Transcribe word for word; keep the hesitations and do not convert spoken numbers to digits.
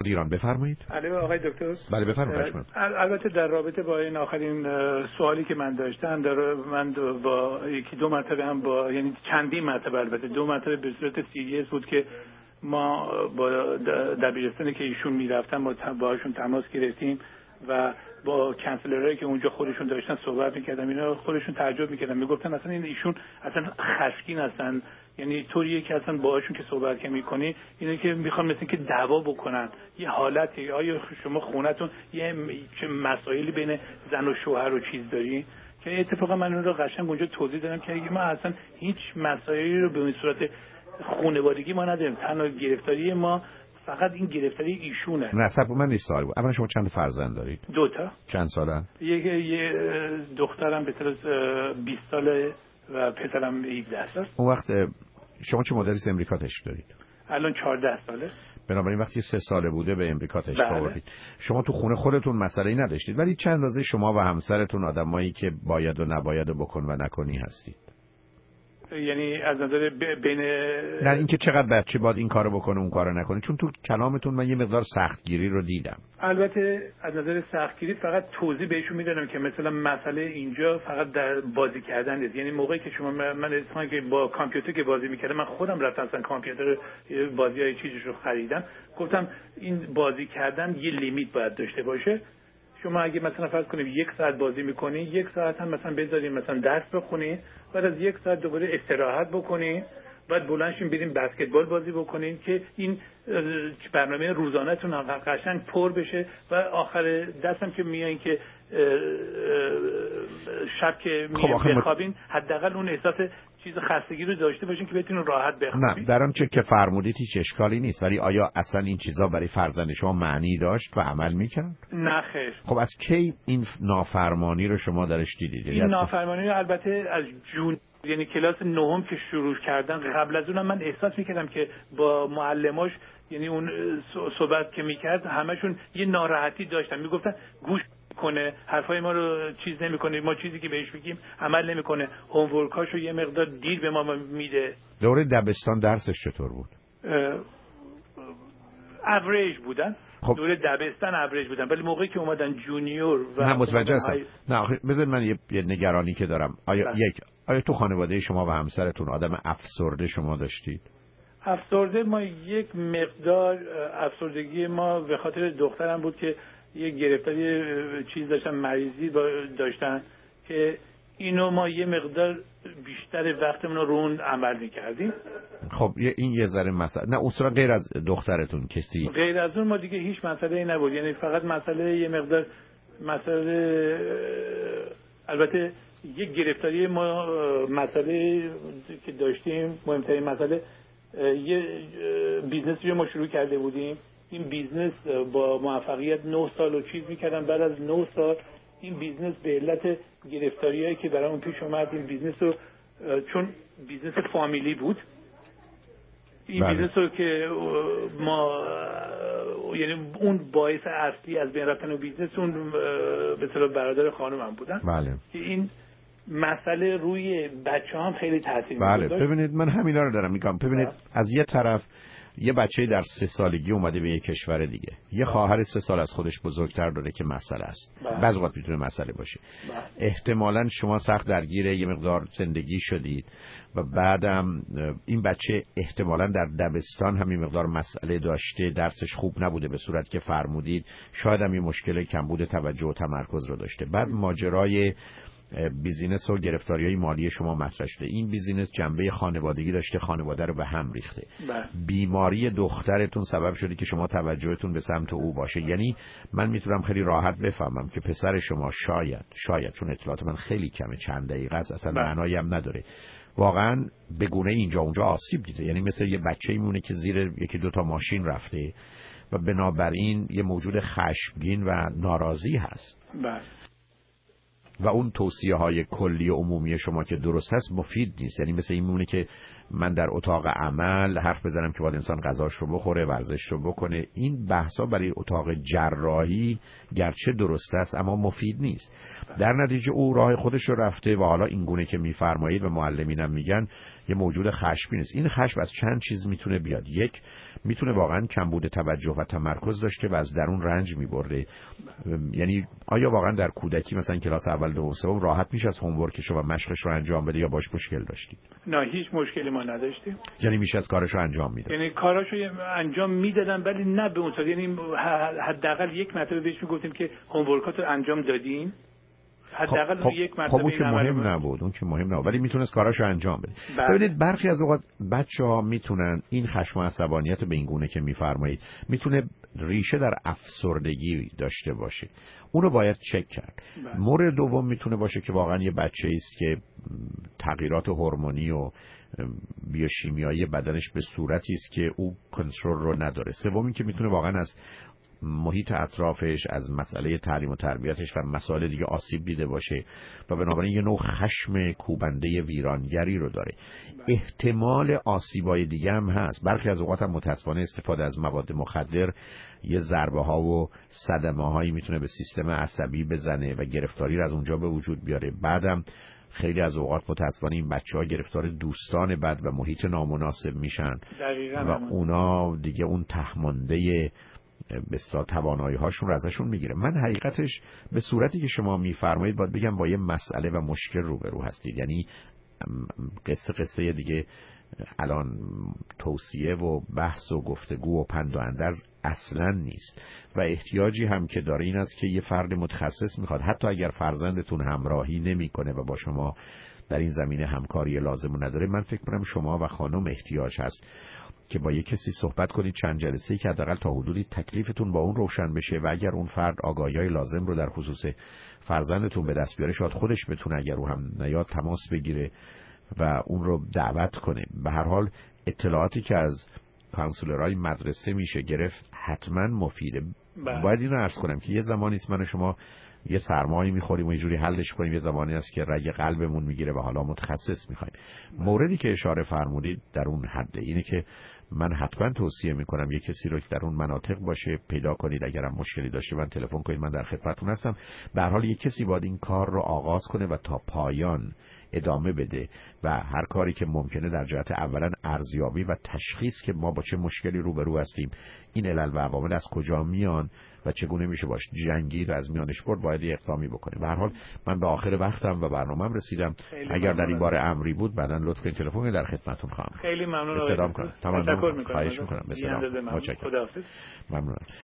ایران. بفرمایید. علی آقای دکتر. بله بفرمایید. البته در رابطه با این آخرین سوالی که من داشتم، در من با یکی دو مرتبه هم با یعنی چندین مرتبه البته دو مرتبه به صورت سیریس بود که ما با دبیرستانی که ایشون میرفتن با باهاشون تماس گرفتیم و با کنسلرایی که اونجا خودشون داشتن صحبت میکردم. اینا خودشون تعجب میکردن، میگفتن اصلا این ایشون اصلا خشمگین هستن، یعنی طوریه که اصلا باهاشون که صحبت که میکنی اینه که میخوان مثل که دعوا بکنن. یه حالتی آیا شما خونتون یه مسائلی بین زن و شوهر و چیز داری؟ که اتفاقا من اون رو قشنگ اونجا توضیح دادم که ما اصلا هیچ مسائلی رو به این صورت خانوادگی ما نداریم. تنها گرفتاری ما فقط این گرفتاری ایشونه. نه صاحب من نیست سوال بود. اولا شما چند فرزند دارید؟ دو تا. چند سالن؟ یک یه دخترم به طرز بیست ساله و پسرم هفده سال. اون وقت شما چه مدتی از امریکا تشریف دارید؟ الان چهارده ساله. بنابراین وقتی سه ساله بوده به امریکا تشریف بله. آوردید. شما تو خونه خودتون مسئله‌ای نداشتید، ولی چند اندازه شما و همسرتون آدمایی که باید و نباید و بکن و نکنی هستید. یعنی از نظر بین نه اینکه چقدر بچه باید این کارو بکنه اون کارو نکنه، چون تو کلامتون من یه مقدار سختگیری رو دیدم. البته از نظر سختگیری فقط توضیح بهشون میدادم که مثلا مسئله اینجا فقط در بازی کردن نیست. یعنی موقعی که شما من اصلا که با کامپیوتر که بازی میکردم، من خودم رفتم مثلا کامپیوتر بازیای چیزش رو خریدم، گفتم این بازی کردن یه لیمیت باید داشته باشه. شما اگه مثلا فرض کنید یک ساعت بازی میکنی، یک ساعت هم مثلا بذارید مثلا درس بخونید، بعد از یک ساعت دوباره استراحت بکنید، بعد بلندشین بریم بسکتبال بازی بکنید که این برنامه روزانه‌تون قشنگ پر بشه و آخر دستم که میایین که شب که میایین بخوابین حداقل اون احساس چیز خستگی رو داشته باشین که بتونین راحت بخوابین. نه در آنچه که فرمودید هیچ اشکالی نیست، ولی آیا اصلا این چیزا برای فرزند شما معنی داشت و عمل میکرد؟ نه خیر. خب از کی این نافرمانی رو شما درش دیدید؟ این نافرمانی رو البته از جون یعنی کلاس نهم که شروع کردن، قبل از اونم من احساس میکردم که با معلماش یعنی اون صحبت که میکرد همشون یه ناراحتی داشتن، میگفتن گوش کنه حرفای ما رو چیز نمیکنه، ما چیزی که بهش بگیم عمل نمیکنه، هومورکاشو یه مقدار دیر به ما میده. دوره دبستان درسش چطور بود؟ اوریج بودن. خب دوره دبستان اوریج بودن، ولی موقعی که اومدن جونیور و نه متوجه هستم های... نه آخه بذار من یه, یه نگرانی که دارم. آیا بله. یک آیا تو خانواده شما و همسرتون آدم افسرده شما داشتید؟ افسرده ما یک مقدار افسردگی ما به خاطر دخترم بود که یک گرفتاری چیز داشتن، مریضی داشتن که اینو ما یه مقدار بیشتر وقتمون رو اون عمل می‌کردیم. خب این یه ذره مسئله نه اصلا غیر از دخترتون کسی غیر از اون ما دیگه هیچ مسئله‌ای نبود، یعنی فقط مسئله یه مقدار مسئله البته یک گرفتاری ما مسئله که داشتیم مهمترین مسئله یه بیزنسی رو ما شروع کرده بودیم. این بیزنس با موفقیت نه سال و چیز می‌کردن، بعد از نه سال این بیزنس به علت گرفتاریایی که برای اون پیش اومد این بیزنس رو چون بیزنس فامیلی بود این بله. بیزنس رو که ما یعنه اون باعث اصلی از بین رفتن بیزنس اون به اصطلاح برادر خانمم بودن بله. که این مسئله روی بچه هم خیلی تاثیر بله. می‌گذاشت. ببینید من همینا رو دارم میگم. ببینید بله. از یه طرف یه بچه در سه سالگی اومده به یه کشور دیگه، یه خواهر سه سال از خودش بزرگتر داره که مسئله است، بعضی وقت میتونه مسئله باشه. بله. احتمالاً شما سخت درگیر یه مقدار زندگی شدید و بعدم این بچه احتمالاً در دبستان همین مقدار مسئله داشته، درسش خوب نبوده به صورت که فرمودید، شاید هم یه مشکل کمبود توجه و تمرکز رو داشته. بعد ماجرای بیزینس و گرفتاری‌های مالی شما مطرح شده. این بیزینس جنبه خانوادگی داشته، خانواده رو به هم ریخته. بله. بیماری دخترتون سبب شده که شما توجهتون به سمت او باشه. یعنی من میتونم خیلی راحت بفهمم که پسر شما شاید شاید چون اطلاعات من خیلی کمه، چند دقیقه است، اصلا معنایی هم نداره، واقعا به گونه اینجا اونجا آسیب دیده. یعنی مثل یه بچه‌ای میمونه که زیر یکی دو تا ماشین رفته و بنابراین یه موجود خشمگین و ناراضی هست. بله. و اون توصیه های کلی و عمومی شما که درست هست مفید نیست. یعنی مثل این میمونه که من در اتاق عمل حرف بزنم که باید انسان غذاش رو بخوره، ورزش رو بکنه. این بحثا برای اتاق جراحی گرچه درست است اما مفید نیست. در نتیجه او راه خودش رو رفته و حالا این گونه که میفرمایید و معلمینم میگن یه موجود خشمگین است. این خشم از چند چیز میتونه بیاد. یک، میتونه واقعا کمبود توجه و تمرکز داشته و از درون رنج میبرده. یعنی آیا واقعا در کودکی مثلا کلاس اول دوم سوم راحت میشه از هومورکش و مشقش رو انجام بده یا باش مشکل داشتید؟ نه هیچ مشکلی ما نداشتیم. یعنی میشه از کارش رو انجام میداد. یعنی کاراشو انجام میدادن ولی نه به اون صورت. یعنی حداقل یک مرتبه بهش میگفتیم که هومورکاتو انجام دادین. حداقل خب یک مرتبه. خب اون که مهم نبود، اون که مهم نبود، ولی میتونست کاراشو انجام بده. بله. ببینید برخی از اوقات بچه‌ها میتونن این خشم و عصبانیت به این گونه که میفرمایید میتونه ریشه در افسردگی داشته باشه. اونو باید چک کرد. بله. مورد دوم میتونه باشه که واقعا یه بچه‌ای است که تغییرات هورمونی و بیوشیمیایی بدنش به صورتی است که او کنترل رو نداره. سومی که میتونه واقعا از محیط اطرافش، از مسئله تعلیم و تربیتش و مسائل دیگه آسیب دیده باشه و بنابراین یه نوع خشم کوبنده ویرانگری رو داره. احتمال آسیبای دیگه هم هست. برخی از اوقات هم متاسفانه استفاده از مواد مخدر یه ضربه ها و صدمه هایی میتونه به سیستم عصبی بزنه و گرفتاری رو از اونجا به وجود بیاره. بعدم خیلی از اوقات متاسفانه این بچه‌ها گرفتار دوستان بد و محیط نامناسب میشن و اونا دیگه اون تهمانده به اصطلاح توانایی هاشون رو ازشون میگیره. من حقیقتش به صورتی که شما میفرمایید باید بگم با یه مسئله و مشکل روبرو هستید. یعنی قصه قصه دیگه الان توصیه و بحث و گفتگو و پند و اندرز اصلا نیست و احتیاجی هم که داره این است که یه فرد متخصص میخواد، حتی اگر فرزندتون همراهی نمیکنه و با شما در این زمینه همکاری لازم نداره، من فکر کنم شما و خانم احتیاج هست که با یک کسی صحبت کنید چند جلسه‌ای که حداقل تا حدودی تکلیفتون با اون روشن بشه و اگر اون فرد آگاهی‌های لازم رو در خصوص فرزندتون به دست بیاره، شاید خودش بتونه اگر او هم نیاد تماس بگیره و اون رو دعوت کنه. به هر حال اطلاعاتی که از کانسولرهای مدرسه میشه گرفت حتما مفیده. بله. باید اینو عرض کنم که یه زمانی است من و شما یه سرمایی میخوریم و یه جوری حلش کنیم، یه زمانی است که رگ قلبمون میگیره و حالا متخصص میخوایم. موردی که اشاره فرمودید در اون حده. اینه که من حتما توصیه میکنم یک کسی رو که در اون مناطق باشه پیدا کنید. اگرم مشکلی داشته من تلفن کنید، من در خدمتتون هستم. به هر حال یک کسی باید این کار رو آغاز کنه و تا پایان ادامه بده و هر کاری که ممکنه در جهت اولا ارزیابی و تشخیص که ما با چه مشکلی روبرو هستیم، این علل و عوامل از کجا میان و چگونه میشه باش جنگید و از میانش برد، باید اقدامی بکنه. به هر حال من به آخر وقتم و برنامه‌ام رسیدم. اگر در این باره امری بود بعداً لطف کنید تلفن در خدمتتون خواهم. خیلی ممنون. استفاده می‌کنم. تشکر می‌کنم. خواهش می‌کنم. به سلام. متشکرم. خداحافظ. ممنون.